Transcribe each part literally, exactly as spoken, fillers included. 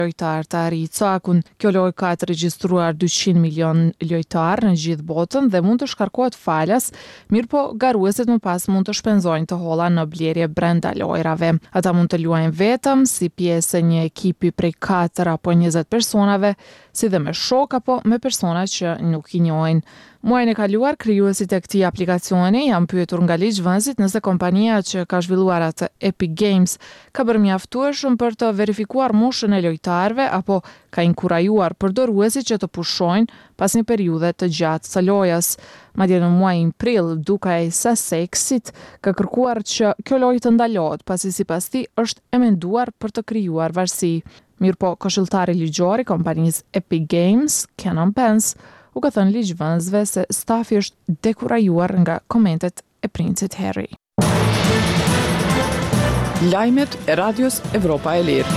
lojtar të arrijë cakun. Kjo lojë ka të regjistruar dyqind milion lojtar në gjithë botën dhe mund të shkarkohet falas, mirë po garuesit më pas mund të shpenzojnë të holla në blerje brenda lojrave. Ata mund të luajnë vetëm si pjesë e një ekipi prej katër apo njëzet personave, si dhe me shok apo me persona që nuk i njohin. Muajin e kaluar, krijuesit e këtij aplikacioni janë pyetur nga ligjvënësit nëse kompania që ka zhvilluar atë Epic Games ka bërë mjaftueshëm për të verifikuar moshën e lojtarëve apo ka inkurajuar përdoruesit që të pushojnë pas një periudhe të gjatë së lojës. Madje në muajin prill, Ducaj Sussexit ka kërkuar që kjo lojë të ndalohet, pasi sipas tij është e menduar për të krijuar varësi. Mirëpo, këshilltari ligjor i kompanisë Epic Games, Canon Pence, u ka thënë ligjvënësve se stafi është dekurajuar nga komentet e princit Harry. Lajmet e Radios Evropa e Lirë.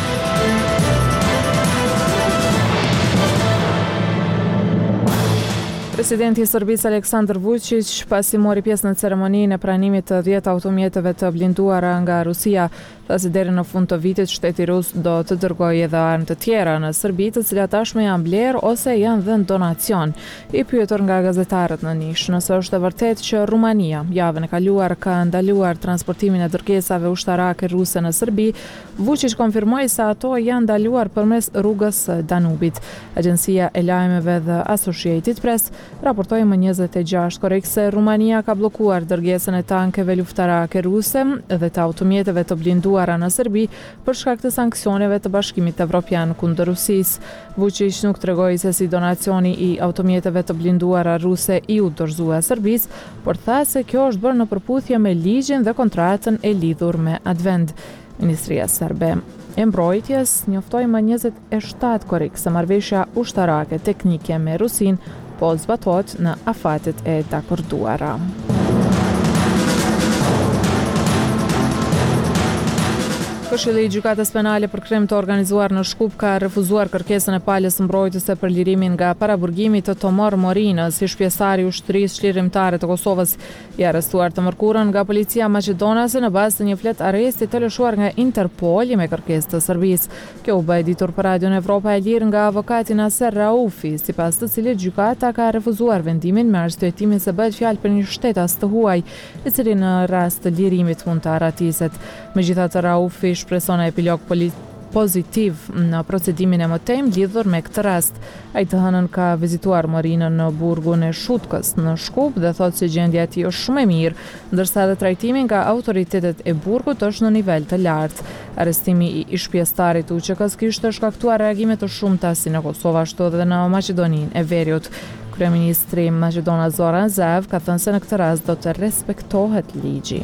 Presidenti i Serbisë Aleksandar Vučić, pasi mori pjesë në ceremoninë e pranimit të dhjetë automjeteve të blinduara nga Rusia, tha se deri në fund të vitit shteti rus do të dërgojë edhe armë të tjera në Serbi, të cilat tashmë janë blerë ose janë dhënë donacion. I pyetur nga gazetarët në Nish nëse është e vërtetë që Rumania javën e kaluar ka ndaluar transportimin e dërgesave ushtarake ruse në Serbi, Vučić konfirmoi se ato janë ndaluar përmes rrugës Danubit. Agjencia e lajmeve The Associated Press raportoi më njëzet e gjashtë korrik se Rumania ka bllokuar dërgesën e tankeve luftarake ruse dhe të automjeteve të blinduara në Serbi për shkak të sanksioneve të Bashkimit Evropian kundër Rusisë. Vučić nuk tregoi se si donacioni i automjeteve të blinduara ruse i u dorëzua Serbisë, por tha se kjo është bërë në përputhje me ligjin dhe kontratën e lidhur me atë vend. Ministria serbe e mbrojtjes njoftoi më njëzet e shtatë korrik se marrëveshja ushtarake teknike me Rusin po zbatohet në afatet e dakorduara. Këshilli i Gjykatës Penale për krim të organizuar në Shkup ka refuzuar kërkesën e palës mbrojtëse për lirimin nga paraburgimi të Tomor Morinës, si shpjesari i ushtrisë çlirimtare të Kosovës, i arrestuar të mërkurën nga policia maqedonase në bazë të një flet arresti të lëshuar nga Interpol me kërkesë të Serbisë. Kjo u bë ditur për Radion Evropa e Lirë nga avokati Naser Raufi, sipas të cilit gjykata ka refuzuar vendimin me arsye se bëhet fjalë për një shtetas të huaj, i cili në rast të lirimit mund të aratiset. Megjithatë, Raufi shpreson epilog pozitiv në procedimin e mëtejmë lidhur me këtë rast. Ai të hënën ka vizituar Morinën në burgun e Shutkës në Shkup dhe thotë se gjendja e tij është shumë e mirë, ndërsa edhe trajtimi nga autoritetet e burgut është në nivel të lartë. Arrestimi i ish-pjestarit U Q K-s kishte shkaktuar reagime të shumta si në Kosovë ashtu edhe në Maqedoninë e Veriut. Kryeministri Maqedona Zoran Zaev ka thënë se në këtë rast do të respektohet ligji.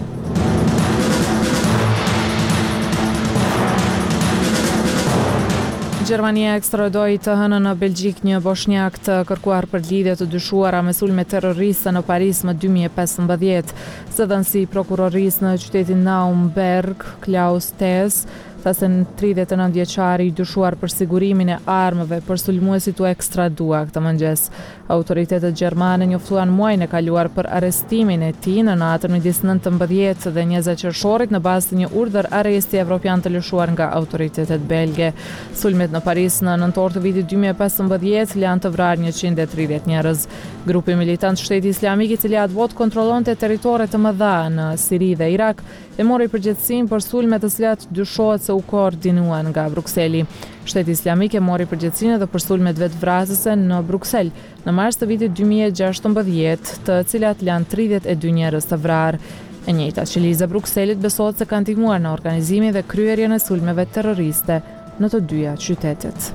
Gjermania ekstradoi të hënën në Belgjik një bosnjak të kërkuar për lidhje të dyshuara me sulme terroriste në Paris më dy mijë e pesëmbëdhjetë. Zëdhënësi prokurorisë në qytetin Naumberg, Klaus Thes, tha se në tridhjetë e nëntë vjeçari i dyshuar për sigurimin e armëve për sulmuesit u ekstradua këtë mëngjes. Autoritetet gjermane njoftuan muajin e kaluar për arrestimin e tij në natën midis nëntëmbëdhjetë dhe njëzet qershorit në bazë të një urdhër arresti evropian të lëshuar nga autoritetet belge. Sulmet në Paris në nëntor të vitit dy mijë e pesëmbëdhjetë lanë të vrarë njëqind e tridhjetë njerëz. Grupi militant Shteti Islamik, i cili atë botë kontrollonte territore të mëdha në Siri dhe Irak, e mori përgjegjësinë për sulme të cilat dyshohet se u koordinuan nga Brukseli. Shteti Islamik e mori përgjegjësinë edhe për sulmet vetvrasëse në Bruksel në mars të vitit dy mijë e gjashtëmbëdhjetë, të cilat lanë tridhjetë e dy njerëz të vrarë. E njëjta qelizë e Brukselit besohet se ka ndihmuar në organizimin dhe kryerjen e sulmeve terroriste në të dyja qytetet.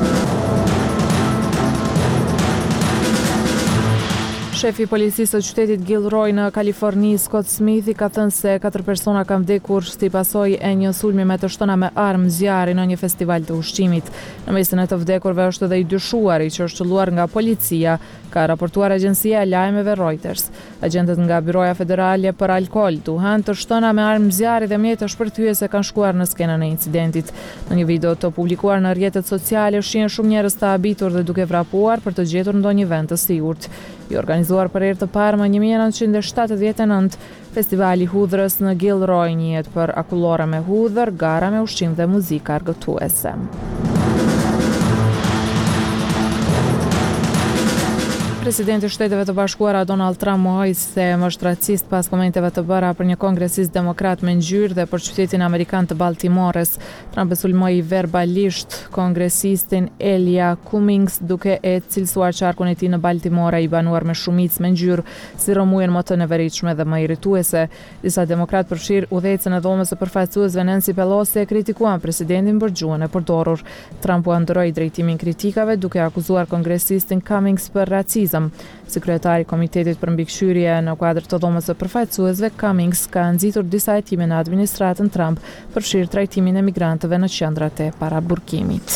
Shefi i policisë së qytetit Gilroy në Kaliforni, Scott Smith, i ka thënë se katër persona kanë vdekur si pasojë e një sulmi me të shtëna me armë zjarri në një festival të ushqimit. Në mesin e të vdekurve është edhe i dyshuari që është qelluar nga policia, ka raportuar agjencia e lajmeve Reuters. Agentët nga Byroja Federale për Alkool, Duhan, të shtëna me armë zjarri dhe mjete shpërthyese kanë shkuar në skenën e incidentit. Në një video të publikuar në rrjetet sociale shihen shumë njerëz të habitur dhe duke vrapuar për të gjetur ndonjë vend të sigurt. I organizuar për herë të parë më një mijë e nëntëqind e shtatëdhjetë e nëntë, festivali hudhrës në Gilroy njihet për akullore me hudhër, gara me ushqim dhe muzikë argëtuese. Presidenti i Shteteve të Bashkuara Donald Trump mohoi se është racist pas komenteve të bëra për një kongresist demokrat me ngjyrë dhe për qytetin amerikan të Baltimores. Trump e sulmoi verbalisht kongresistin Elia Cummings duke e cilësuar qarkun e tij në Baltimore i banuar me shumicë me ngjyrë si rromujen më të neveritshme dhe më irrituese. Disa demokrat përfshirë udhëhecën e dhomës së përfaqësuesve Nancy Pelosi e kritikuan presidentin për gjuhën e përdorur. Trump u ndroi drejtimin kritikave duke akuzuar kongresistin Cummings për racizëm. Si kryetari i Komitetit për mbikëqyrje në kuadër të dhomës së përfaqësuesve, Cummings ka nxitur disa hetime në administratën Trump, përfshirë trajtimin e migrantëve në qendrat e paraburgimit.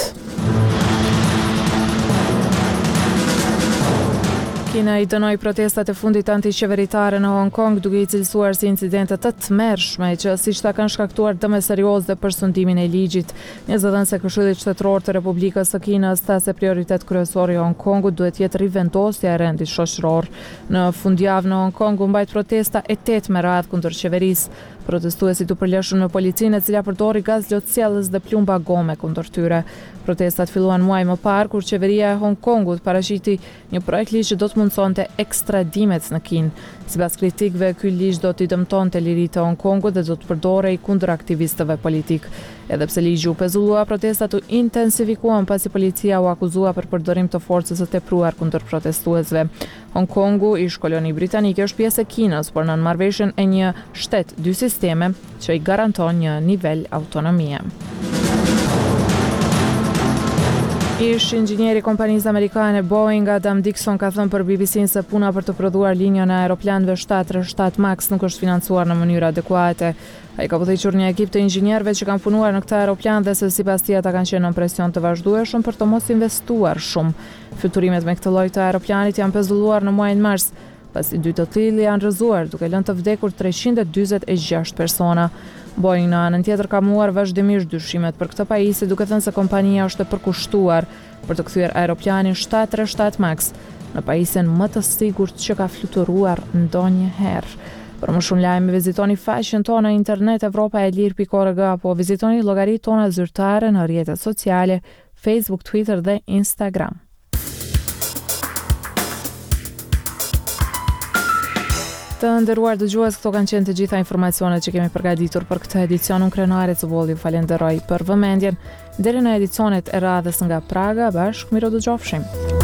Kina i dënoi protestat e fundit antiqeveritare në Hong Kong duke i cilësuar si incidente të tmerrshme që siç ta kanë shkaktuar dëme serioze për sundimin e ligjit. Një zëdhënës e Këshillit Shtetëror të Republikës së Kinës tha se prioritet kryesor i Hong Kongut duhet jetë rivendosja e rendit shoqëror. Në fundjavë në Hong Kong u mbajt protesta e tetë me radhë kundër qeverisë. Protestuesit u përleshën me policinë e cila përdori gaz lotësiellës dhe plumba gome kundër tyre. Protestat filluan muaj më parë kur qeveria e Hong Kongut paraqiti një projekt ligj që do të mundsonte ekstradimet në Kinë. Sipas kritikëve, ky ligj do t'i dëmtonte liritë e Hong Kongut dhe do të përdorej kundër aktivistëve politik. Edhe pse ligji u pezullua, protestat u intensifikuan pasi policia u akuzua për përdorim të forcës së tepruar kundër protestuesve. Hong Kongu, ish koloni britanike, është pjesë e Kinës, por nën marrëveshjen e një shtet dy sisteme që i garanton një nivel autonomie. Ish inxhinieri i kompanisë amerikane Boeing Adam Dixon ka thënë për B B C-n se puna për të prodhuar linjën e aeroplanëve shtat tre shtat Max nuk është financuar në mënyrë adekuate. Ai ka përgjigjur një ekip të inxhinierëve që kanë punuar në këtë aeroplan dhe se sipas tij ata kanë qenë në presion të vazhdueshëm për të mos investuar shumë. Fyturimet me këtë lloj të aeroplanit janë pezulluar në muajin mars, pasi dy të tillë janë rrëzuar duke lënë të vdekur treqind e dyzet e gjashtë persona. Boeing në anën tjetër ka muar vazhdimisht dyshimet për këtë pajisje duke thënë se kompania është e përkushtuar për të kthyer aeroplanin shtat tre shtat Max në pajisjen më të sigurt që ka fluturuar ndonjëherë. Për më shumë lajme vizitoni faqen tonë në internet europa e lir pikë org apo vizitoni llogaritë tona zyrtare në rrjetet sociale Facebook, Twitter dhe Instagram. Të nderuar dëgjues, këto kanë qenë të gjitha informacionet që kemi përgatitur për këtë edicion. Unë Krenare Cubolli ju falenderoj për vëmendjen. Deri në edicionet e radhës nga Praga, bashkë miro dëgjofshim.